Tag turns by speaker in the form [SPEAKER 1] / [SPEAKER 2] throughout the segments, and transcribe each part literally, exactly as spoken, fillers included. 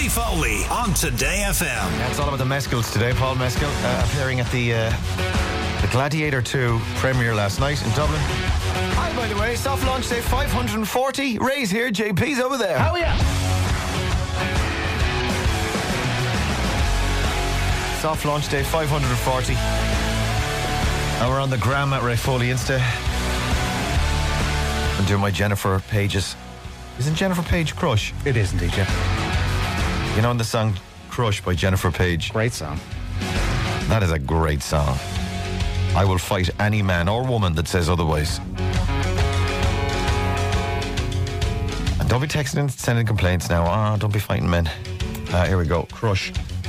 [SPEAKER 1] Paulie Foley on Today F M.
[SPEAKER 2] Yeah, it's all about the Mescals today. Paul Mescal uh, appearing at the uh, the Gladiator two premiere last night in Dublin. Hi, by the way, soft launch day five hundred forty. Ray's here, J P's over there.
[SPEAKER 3] Oh, yeah.
[SPEAKER 2] Soft launch day five hundred forty. And we're on the gram at Ray Foley Insta. I'm doing my Jennifer Page's. Isn't Jennifer Page Crush?
[SPEAKER 3] It is indeed, yeah.
[SPEAKER 2] You know, in the song Crush by Jennifer Page.
[SPEAKER 3] Great song.
[SPEAKER 2] That is a great song. I will fight any man or woman that says otherwise. And don't be texting and sending complaints now. Ah, oh, don't be fighting men. Uh, here we go. Crush.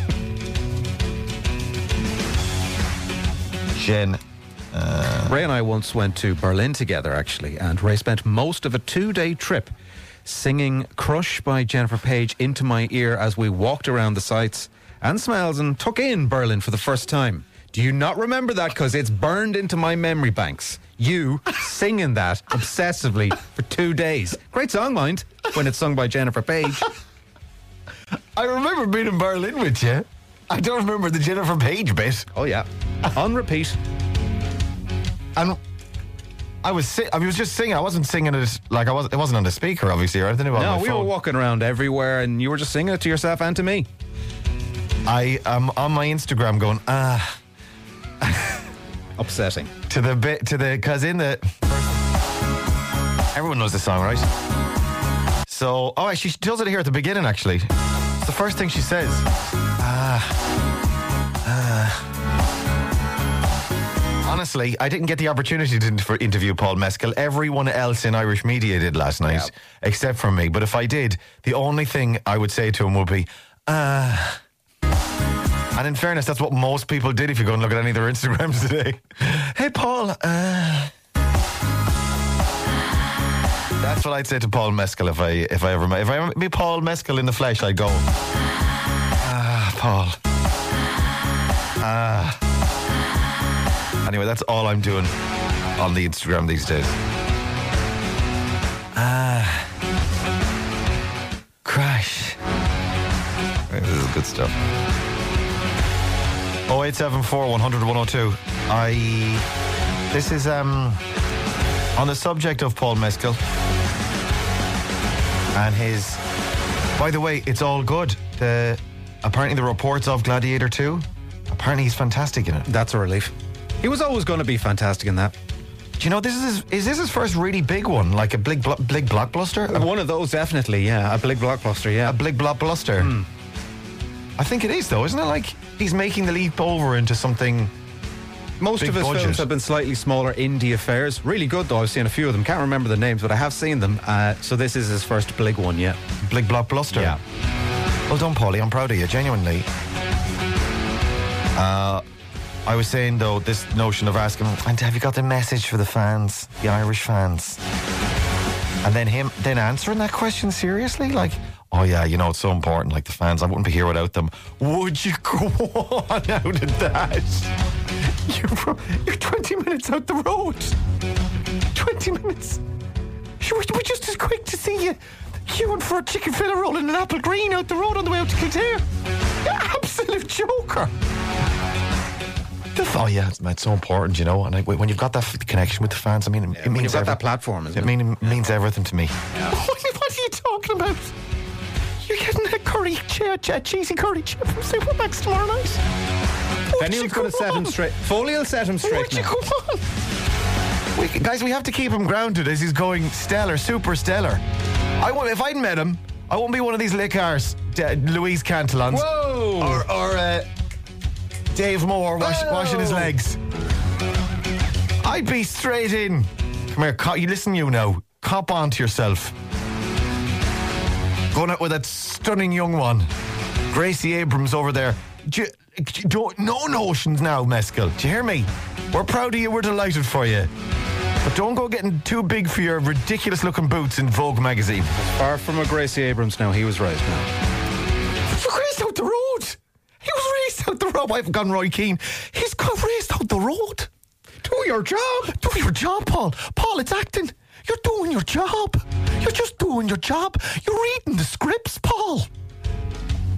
[SPEAKER 2] Jen. Uh,
[SPEAKER 3] Ray and I once went to Berlin together, actually, and Ray spent most of a two-day trip singing Crush by Jennifer Page into my ear as we walked around the sights and smells and took in Berlin for the first time. Do you not remember that? Because it's burned into my memory banks. You singing that obsessively for two days. Great song, mind, when it's sung by Jennifer Page.
[SPEAKER 2] I remember being in Berlin with you. I don't remember the Jennifer Page bit.
[SPEAKER 3] Oh, yeah. On repeat.
[SPEAKER 2] And I was si- I was just singing. I wasn't singing it like I was. It wasn't on the speaker, obviously, or anything.
[SPEAKER 3] No,
[SPEAKER 2] my
[SPEAKER 3] we
[SPEAKER 2] phone.
[SPEAKER 3] were walking around everywhere, and you were just singing it to yourself and to me.
[SPEAKER 2] I am on my Instagram going ah.
[SPEAKER 3] Upsetting.
[SPEAKER 2] To the bit to the because in the everyone knows the song, right? So oh, she does it here at the beginning. Actually, it's the first thing she says. Ah. Ah. Honestly, I didn't get the opportunity to for interview Paul Mescal. Everyone else in Irish media did last night, yeah. Except for me. But if I did, the only thing I would say to him would be, ah. And in fairness, that's what most people did if you go and look at any of their Instagrams today. Hey, Paul, uh. That's what I'd say to Paul Mescal if I if I ever met. If I meet Paul Mescal in the flesh, I'd go, ah, Paul. Ah. Anyway, that's all I'm doing on the Instagram these days. Ah. Crash. Right, this is good stuff. oh eight seven four, one hundred, one oh two. I... This is, um... on the subject of Paul Mescal. And his... By the way, it's all good. The... Apparently the reports of Gladiator two, apparently he's fantastic in it.
[SPEAKER 3] That's a relief. He was always going to be fantastic in that.
[SPEAKER 2] Do you know, this is his, is this his first really big one? Like a big, blo- big blockbuster?
[SPEAKER 3] One of those, definitely, yeah. A big blockbuster, yeah.
[SPEAKER 2] A big blockbuster.
[SPEAKER 3] Mm.
[SPEAKER 2] I think it is, though, isn't it? Like, he's making the leap over into something.
[SPEAKER 3] Most
[SPEAKER 2] big
[SPEAKER 3] of his
[SPEAKER 2] budget.
[SPEAKER 3] films have been slightly smaller indie affairs. Really good, though. I've seen a few of them. Can't remember the names, but I have seen them. Uh, so this is his first big one, yeah.
[SPEAKER 2] Big blockbuster?
[SPEAKER 3] Yeah.
[SPEAKER 2] Well done, Paulie. I'm proud of you, genuinely. Uh... I was saying, though, this notion of asking, and have you got the message for the fans, the Irish fans? And then him then answering that question seriously, like, oh yeah, you know, it's so important, like the fans, I wouldn't be here without them. Would you go on out of that? You're, you're twenty minutes out the road. twenty minutes. We're just as quick to see you queuing for a chicken fillet roll and an apple green out the road on the way out to Kildare. You absolute joker. Oh yeah, it's, it's so important, you know. And I, when you've got that f- connection with the fans, I mean, it,
[SPEAKER 3] yeah,
[SPEAKER 2] it means
[SPEAKER 3] you've got
[SPEAKER 2] every,
[SPEAKER 3] that platform. Isn't
[SPEAKER 2] it,
[SPEAKER 3] it?
[SPEAKER 2] Mean, it means everything to me.
[SPEAKER 3] Yeah.
[SPEAKER 2] What, what are you talking about? You're getting a curry, a, a cheesy curry chip from Supermax tomorrow night.
[SPEAKER 3] If anyone's going to set him straight, Foley will set him straight.
[SPEAKER 2] Would you
[SPEAKER 3] now.
[SPEAKER 2] go on? We, guys, we have to keep him grounded as he's going stellar, super stellar. I won't, if I'd met him, I won't be one of these lickars, D- Louise Cantillons.
[SPEAKER 3] Whoa!
[SPEAKER 2] Or, or uh, Dave Moore wash,
[SPEAKER 3] Oh.
[SPEAKER 2] washing his legs. I'd be straight in. Come here, co- you listen, you now. Cop on to yourself. Going out with that stunning young one, Gracie Abrams over there. Do you, don't, no notions now, Mescal. Do you hear me? We're proud of you. We're delighted for you. But don't go getting too big for your ridiculous-looking boots in Vogue magazine.
[SPEAKER 3] Far from a Gracie Abrams now. He was right now.
[SPEAKER 2] You raced out the road. He was raced out the road. I've gone Roy Keane. He's got raced out the road. Do your job. Do your job, Paul. Paul, it's acting. You're doing your job. You're just doing your job. You're reading the scripts, Paul.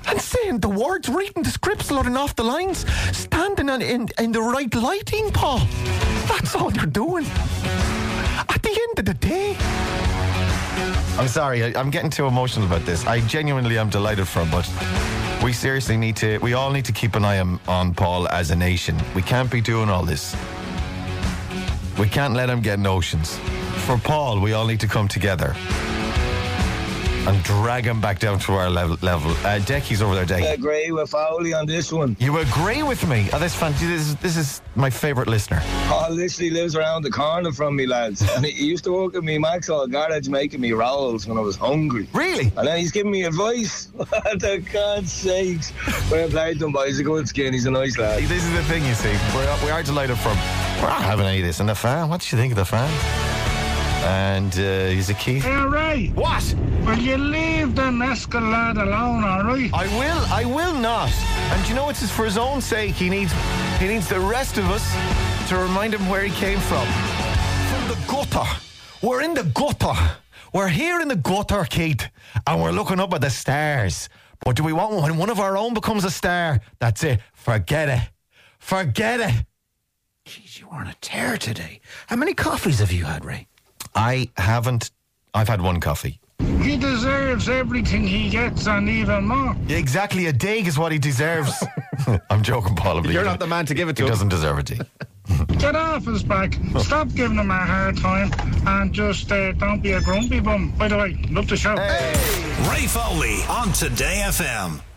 [SPEAKER 2] and saying the words, reading the scripts, loading off the lines, standing on, in, in the right lighting, Paul. That's all you're doing. At the end of the day... I'm sorry, I, I'm getting too emotional about this. I genuinely am delighted for him, but we seriously need to, we all need to keep an eye on, on Paul as a nation. We can't be doing all this. We can't let him get notions. For Paul, we all need to come together and drag him back down to our level. level. Uh, Decky's over there, Decky.
[SPEAKER 4] I agree with Foley on this one.
[SPEAKER 2] You agree with me? Oh, that's fantastic. This is, this is my favourite listener.
[SPEAKER 4] Paul literally lives around the corner from me, lads. And he used to work at me Maxwell garage making me rolls when I was hungry.
[SPEAKER 2] Really?
[SPEAKER 4] And then he's giving me advice. For God's sakes. When I played them, boys, he's a good skin. He's a nice lad.
[SPEAKER 2] This is the thing, you see. We're, we are delighted for him. We're not having any of this. And the fan, what do you think of the fan? And uh, he's a key.
[SPEAKER 5] Hey, Ray.
[SPEAKER 2] What?
[SPEAKER 5] Will you leave the Mescal lad alone, all right?
[SPEAKER 2] I will. I will not. And you know, it's for his own sake. He needs, he needs the rest of us to remind him where he came from. From the gutter. We're in the gutter. We're here in the gutter, Keith, and we're looking up at the stars. But do we want when one of our own becomes a star? That's it. Forget it. Forget it.
[SPEAKER 3] Jeez, you are on a tear today. How many coffees have you had, Ray?
[SPEAKER 2] I haven't. I've had one coffee.
[SPEAKER 5] He deserves everything he gets and even more.
[SPEAKER 2] Exactly, a dig is what he deserves. I'm joking, Paul.
[SPEAKER 3] You're not the man to give it to
[SPEAKER 2] he
[SPEAKER 3] him.
[SPEAKER 2] He doesn't deserve a dig.
[SPEAKER 5] Get off his back. Stop giving him a hard time and just uh, don't be a grumpy bum. By the way, love the show.
[SPEAKER 1] Hey. Ray Foley on Today F M.